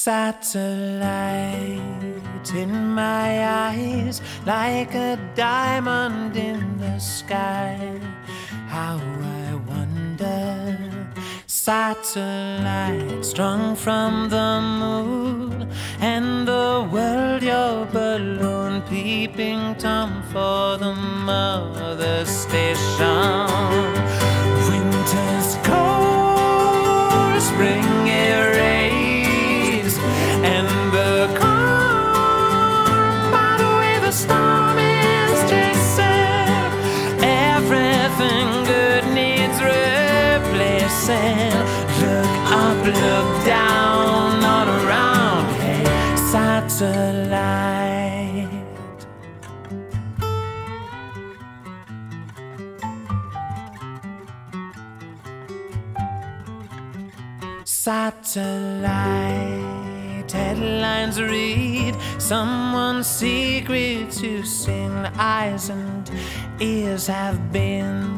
Satellite in my eyes, like a diamond in the sky. How I wonder. Satellite strung from the moon, and the world your balloon, peeping Tom for the mother station. Winter's cold, spring erase, and the calm by the way the storm is chasing. Everything good needs replacing. Look up, look down, not around. Hey, satellite. Satellite headlines read someone's secrets who sing. Eyes and ears have been.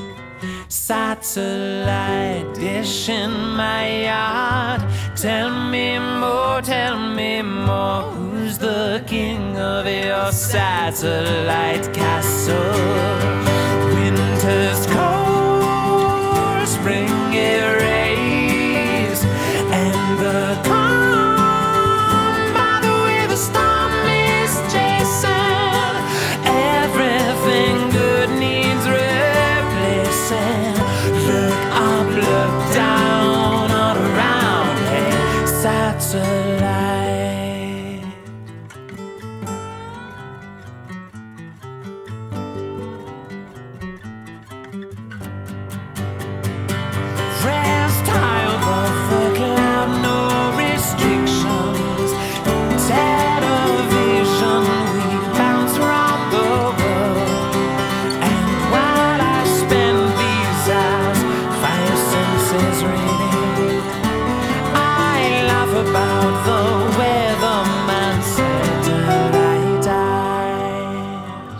Satellite dish in my yard. Tell me more, tell me more. Who's the king of your satellite castle? Winter's cold, spring erase, and the calm by the way the storm is chasing. Everything good needs replacing. Look up, look down, all around. Hey, satellite. Rest high above the cloud, no restrictions. Television, we bounce around the world. And while I spend these hours, five senses reading, I laugh about the weatherman's satellite eyes.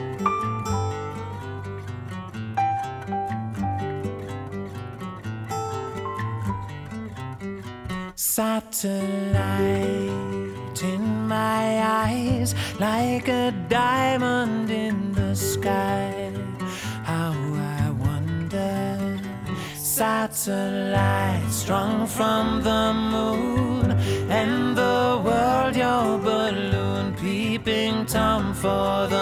Satellite in my eyes, like a diamond in the sky. How I wonder. Satellite strung from the moon, and the world your balloon, peeping Tom for the